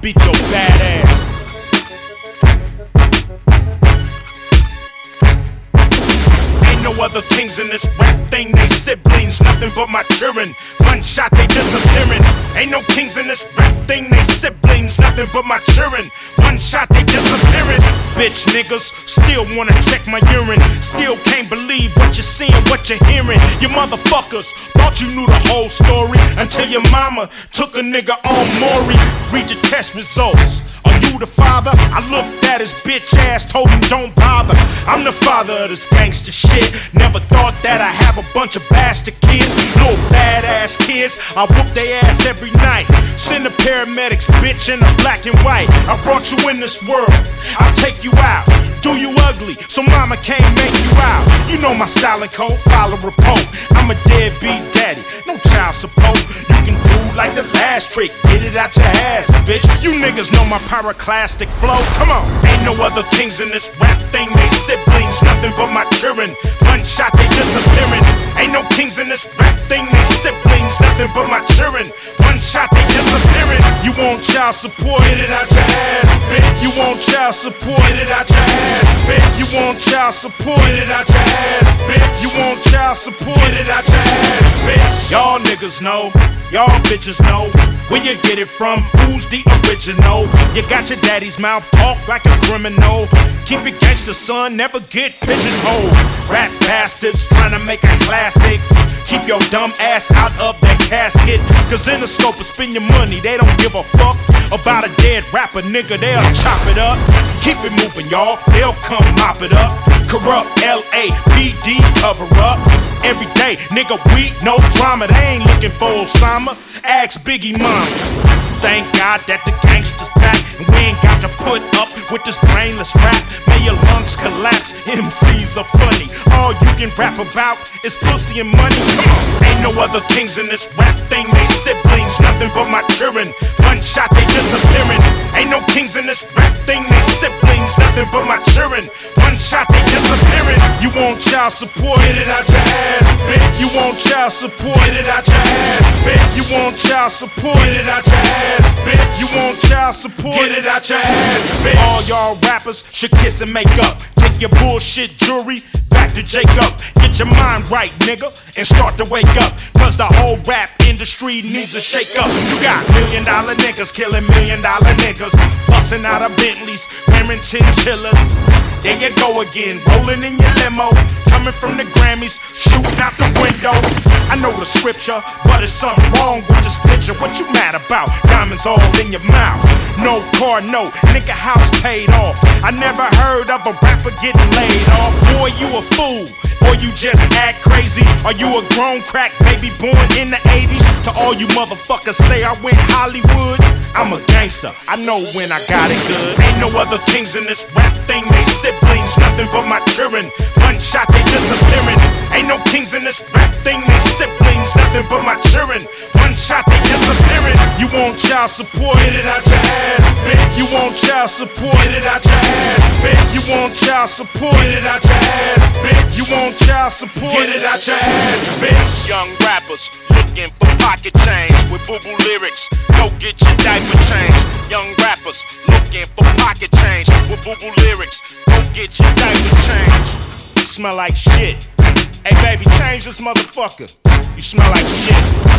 beat your bad ass. No other kings in this rap thing, they siblings, nothing but my children. One shot, they disappearing. Ain't no kings in this rap thing, they siblings, nothing but my children. One shot, they disappearing. Bitch niggas still wanna check my urine. Still can't believe what you're seeing, what you're hearing. You motherfuckers thought you knew the whole story until your mama took a nigga on Maury. Read your test results. Are you the father? I looked at his bitch ass, told him don't bother. I'm the father of this gangster shit. Never thought that I have a bunch of bastard kids, little badass kids. I whoop their ass every night. Send the paramedics, bitch, in the black and white. I brought you in this world, I'll take you out. Do you ugly, so mama can't make you out. You know my style and code, file a report. I'm a deadbeat daddy, no child support. You can do like the last trick, get it out your ass, bitch. You niggas know my pyroclastic flow, come on. Ain't no other kings in this rap thing, they siblings, nothing but my children. One shot, they disappearing. Ain't no kings in this rap thing, they siblings, nothing but my children. One shot, they disappearing. You want child support, get it out your ass, bitch. You want child support, get it out your ass, bitch. You want child support, get it out your ass, bitch. You want child support, get it out your ass, bitch. Y'all niggas know, y'all bitches know where you get it from, who's the original. You got your daddy's mouth talk like a criminal. Keep it gangster, son, never get pigeonholed. Rap bastards trying to make a classic. Keep your dumb ass out of that casket. Cause in the scope of spend your money, they don't give a fuck about a dead rapper, nigga, they'll chop it up. Keep it moving, y'all, they'll come mop it up. Corrupt LAPD cover up. Every day, nigga, we no drama. They ain't looking for Osama. Ask Biggie mama. Thank God that the gangsters back, and we ain't got to put up with this brainless rap. May your lungs collapse, MCs are funny. All you can rap about is pussy and money. Come on, ain't no other kings in this rap thing, they siblings, nothing but my children. One shot, they disappearing. Ain't no kings in this rap thing, they siblings, nothing but my children. One shot, they disappearing. You want child support, get it out your ass, bitch. You want child support, get it out your ass, bitch. You want child support, get it out your ass, bitch. You want child support, get it out your ass, bitch. All y'all rappers should kiss and make up. Take your bullshit jewelry back to Jacob. Get your mind right, nigga, and start to wake up. Cause the whole rap industry needs a shake up. You got $1 million niggas killing $1 million niggas, busting out of Bentleys, wearing chinchillas. There you go again, rolling in your limo, coming from the Grammys, shooting out the window. I know the scripture, but there's something wrong with this picture. What you mad about? Diamonds all in your mouth. No car, no nigga house paid off. I never heard of a rapper getting laid off. Boy, you a fool, or you just act crazy. Are you a grown crack baby born in the 80s? To all you motherfuckers say I went Hollywood, I'm a gangster, I know when I got it good. Ain't no other kings in this rap thing, they siblings, nothing but my children. One shot, they disappearing. Ain't no kings in this rap thing, they siblings, nothing but my children. One shot, they disappearing. You want child support, get it out your ass, bitch. You want child support, get it out your ass, bitch. You want child support, get it out your ass, bitch. You want child support, get it out your ass, bitch. Young rappers looking for pocket change with boo-boo lyrics. Go get your diaper change. Young rappers looking for pocket change with boo-boo lyrics. Go get your diaper change. You smell like shit. Hey baby, change this motherfucker. You smell like shit.